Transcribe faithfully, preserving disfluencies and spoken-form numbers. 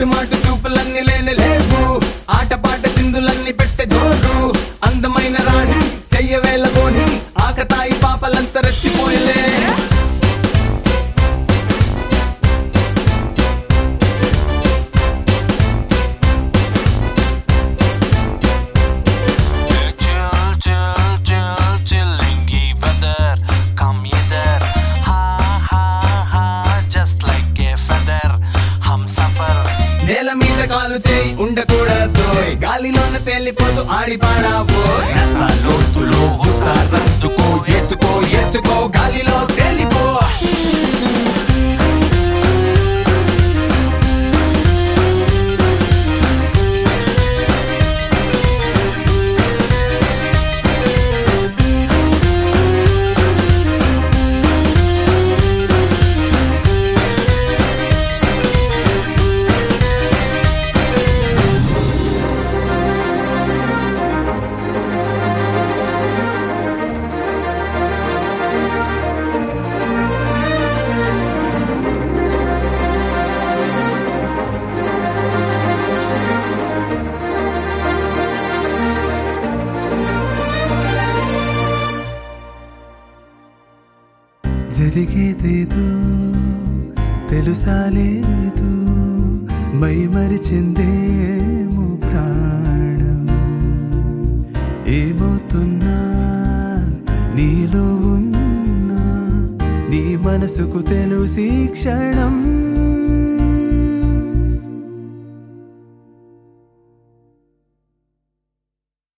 అటు మాటు చూపులన్నీ లేని లేవు ఆటపాట చిందులన్నీ పెట్టే జోరు అందమైన రాణి చెయ్యవేళ బోని ఆకతాయి పాపలంతా రెచ్చిపోయలే నేల మీద కాలు చేయి ఉండకూడదు గాలిలోన తేలిపోతూ ఆడి పాడావో లోతులో హుసారందుకో ఏసుకో ఏసుకో గాలిలో తేలిపో జరిగేదేదో తెలుసా లేదు మై మరిచిందేమో ప్రాణం ఏమవుతున్నా నీలో ఉన్నా నీ మనసుకు తెలుసి క్షణం